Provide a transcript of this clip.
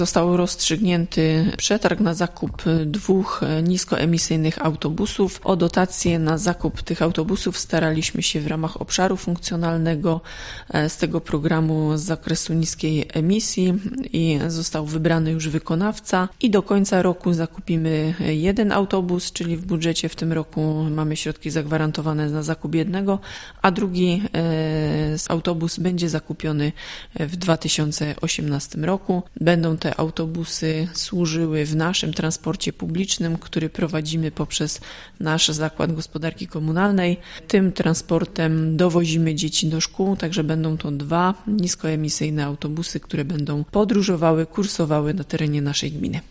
Został rozstrzygnięty przetarg na zakup 2 niskoemisyjnych autobusów. O dotację na zakup tych autobusów staraliśmy się w ramach obszaru funkcjonalnego z tego programu z zakresu niskiej emisji i został wybrany już wykonawca. I do końca roku zakupimy 1 autobus, czyli w budżecie w tym roku mamy środki zagwarantowane na zakup 1, a drugi autobus będzie zakupiony w 2018 roku. Będą te autobusy służyły w naszym transporcie publicznym, który prowadzimy poprzez nasz Zakład Gospodarki Komunalnej. Tym transportem dowozimy dzieci do szkół, także będą to 2 niskoemisyjne autobusy, które będą podróżowały, kursowały na terenie naszej gminy.